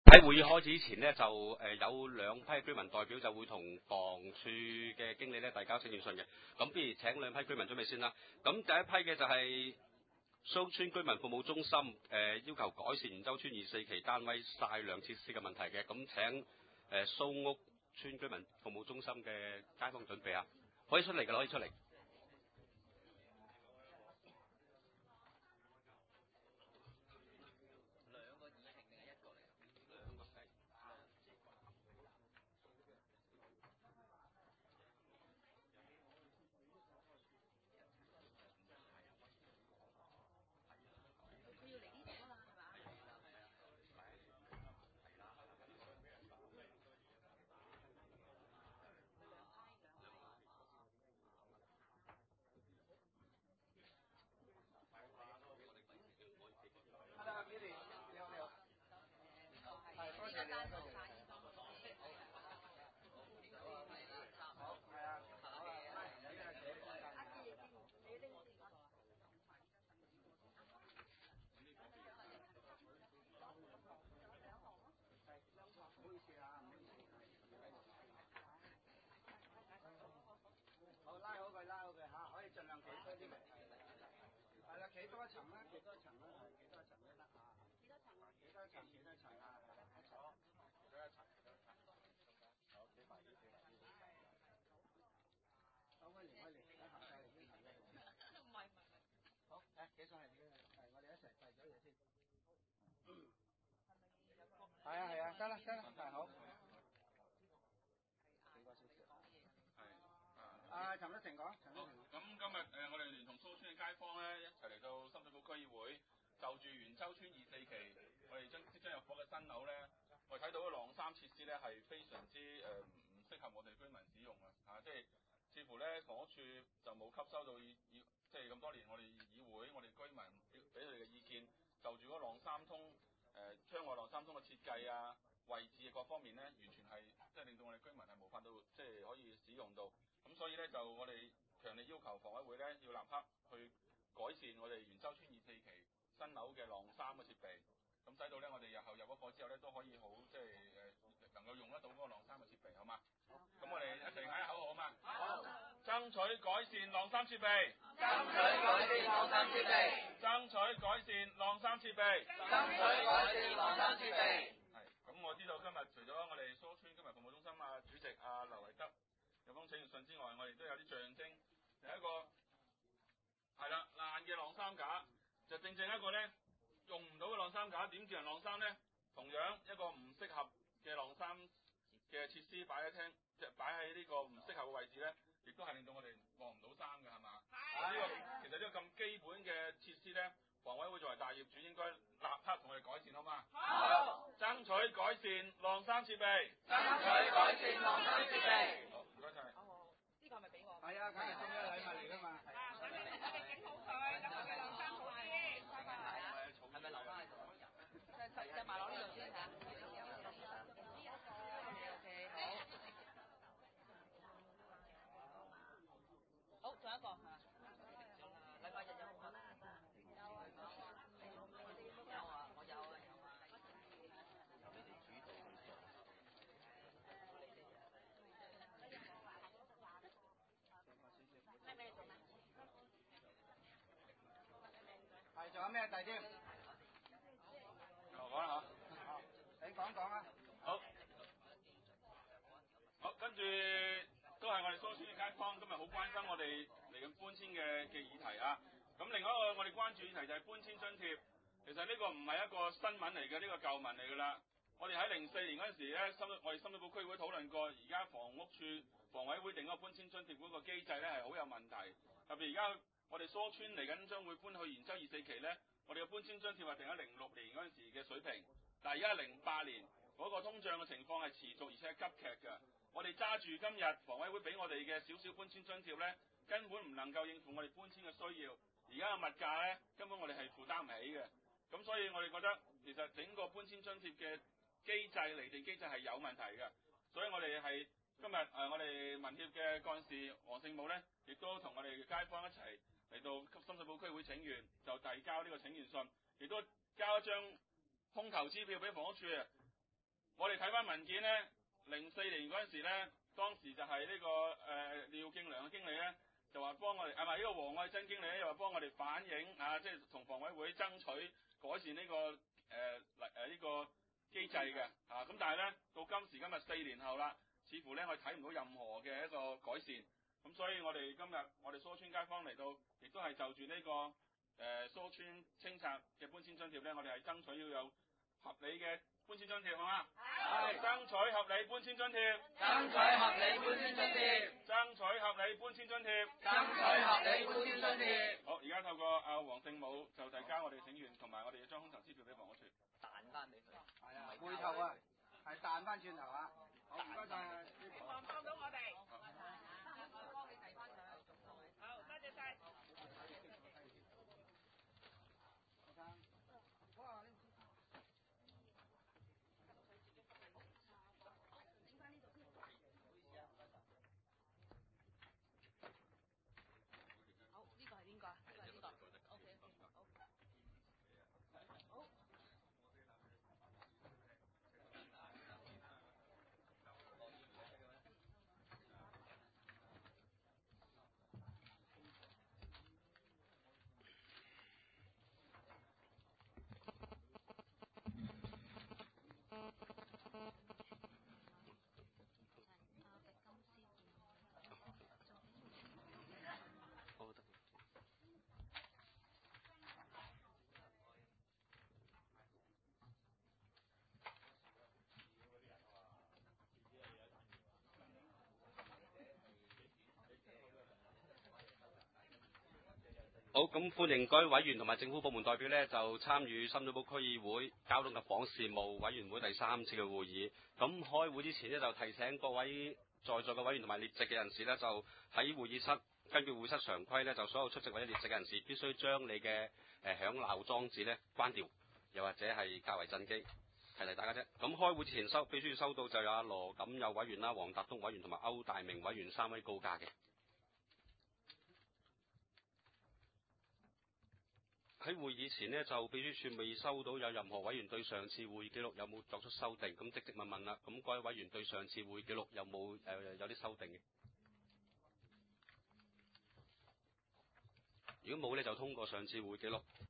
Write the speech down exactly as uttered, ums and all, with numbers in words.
喺會議開始之前呢，就誒、呃、有兩批居民代表就會同房署嘅經理咧遞交請願信嘅。咁不如請兩批居民準備先啦。咁第一批嘅就係蘇村居民服務中心誒、呃、要求改善元洲村二四期單位曬晾設施嘅問題嘅。咁請誒蘇、呃、屋村居民服務中心嘅街坊準備啊，可以出嚟㗎，可以出嚟。 好，拉好佢，拉好佢嚇，可以盡量企多啲。係啦，企多一層啦，企多一層啦，係企多一層都得啊。幾多層啊？幾多層？幾多層啊？係啦，一坐，幾多一層？幾多一層？好，企埋啲，企埋啲。好，威廉，威廉，喺行曬嚟先，行嚟。唔係唔係。好，誒，企上嚟先，係我哋一齊遞咗嘢先。係啊係啊，得啦得啦，係好。幾個小時？啊，陳德成講，陳德成。 咁今日誒、呃，我哋聯同蘇村嘅街坊咧，一齊嚟到深水埗區議會，就住元洲村二四期，我哋將即將入伙嘅新樓咧，我哋睇到嘅晾衫設施咧係非常之誒唔適合我哋居民使用啊！啊，即係似乎咧房屋處就冇吸收到議議，即係咁多年我哋議會、我哋居民俾俾佢哋嘅意見，就住嗰個晾衫通誒窗外晾衫通嘅設計啊、位置各方面咧，完全係即係令到我哋居民係無法到即係可以使用到。咁所以咧，就我哋強烈要求房委會咧，要立刻去改善我哋元洲村二四期新樓嘅晾衫嘅設備，咁使到咧我哋日後入咗伙之後咧，都可以好即係誒能夠用得到嗰個晾衫嘅設備，好嘛？咁我哋一齊嗌口號好嘛？好！爭取改善晾衫設備， 爭取改善晾衫設備， 爭取改善晾衫設備， 爭取改善晾衫設備。 係，咁我知道今日除咗我哋蘇村居民服務中心啊主席啊劉維德有封請願信之外，我哋都有啲象徵，第一個係啦爛嘅晾衫架，就正正一個咧用唔到嘅晾衫架，點叫人晾衫咧？同樣一個唔適合嘅晾衫嘅設施擺喺廳，即係擺喺呢個唔適合嘅位置咧，亦都係令到我哋晾唔到衫嘅，係嘛？係。呢個其實呢個咁基本嘅設施咧，房委會作為大業主應該立刻同我哋改善，好嘛？好。爭取改善晾衫設備， 爭取改善晾衫設備。 好，唔該晒。 呢個係咪俾我？ 係啊，梗係送咗禮物嚟㗎嘛。 啊，咁你我哋整好佢，等佢嘅晾衫好啲。 係咪留翻喺度？ 就就埋落呢度先嚇。O K， 好。好，仲有一個係嘛？禮拜日有冇啊？有啊，有啊。有啊，我有啊，有啊。由你哋主導去做。咩咩做咩？ 係，仲有咩第添？ 我講啦好，你講講啊。 好。好，跟住都係我哋蘇村嘅街坊，今日好關心我哋嚟緊搬遷嘅嘅議題啊。咁另外一個我哋關注議題就係搬遷津貼。其實呢個唔係一個新聞嚟嘅，呢、這個舊聞嚟㗎啦。我哋喺零四年嗰陣時咧，深我哋深水埗區會討論過，而家房屋處房委會定嗰個搬遷津貼嗰個機制咧係好有問題。特別而家我哋蘇村嚟緊將會搬去元洲二四期咧，我哋嘅搬遷津貼係定喺零六年嗰陣時嘅水平，但係而家係零八年嗰、那個通脹嘅情況係持續而且係急劇嘅。我哋揸住今日房委會俾我哋嘅少少搬遷津貼咧，根本唔能夠應付我哋搬遷嘅需要。而家嘅物價咧，根本我哋係負擔唔起嘅。咁所以我哋覺得其實整個搬遷津貼嘅機制釐定機制係有問題嘅。所以我哋係今日誒、呃、我哋民協嘅幹事黃聖武咧，亦都同我哋街坊一齊嚟到深水埗區會請願，就遞交呢個請願信，亦都交一張空頭支票俾房屋處， 我哋睇翻文件咧，零四年嗰陣時咧，當時就係呢、這個誒、呃、廖敬良嘅經理咧，就話幫我哋，係咪呢個黃愛珍經理咧，又話幫我哋反映啊，即係同房委會爭取改善呢、這個誒嚟誒呢個機制嘅啊。咁但係咧，到今時今日四年後啦，似乎咧我哋睇唔到任何嘅一個改善。咁所以我哋今日我哋蘇村街坊嚟到，亦都係就住呢、這個誒、呃、蘇村清拆嘅搬遷津貼咧，我哋係爭取要有合理嘅搬遷津貼，好嘛？係。爭取合理搬遷津貼。 爭取合理搬遷津貼。 爭取合理搬遷津貼。 爭取合理搬遷津貼。 好，而家透過阿黃聖武就遞交我哋請願同埋我哋嘅張空頭支票俾房屋署。 彈翻俾佢。 係啊，回頭啊，係彈翻轉頭啊。好，唔該晒。 希望幫到我哋。 我幫你遞翻上去。 好，多謝晒。 哇！ 好，呢個係邊個啊？呢個係邊個 ？O K O K， 好。好。 好得。好，咁歡迎各位委員同埋政府部門代表呢，就參與深水埗區議會交通及房事務委員會第三次嘅會議。咁開會之前呢，就提醒各位在座嘅委員同埋列席嘅人士呢，就喺會議室根據會議室常規呢，就所有出席或者列席嘅人士必須將你嘅誒響鬧裝置呢關掉，又或者係較為震機，提提大家啫。咁開會之前收秘書收到就有阿羅錦佑委員啦、黃達東委員同埋歐大明委員三位告假嘅。喺會議前呢，就秘書處未收到有任何委員對上次會議記錄有冇作出修訂，咁即即問問啦。咁各位委員對上次會議記錄有冇誒有啲修訂嘅？如果冇呢，就通過上次會議記錄。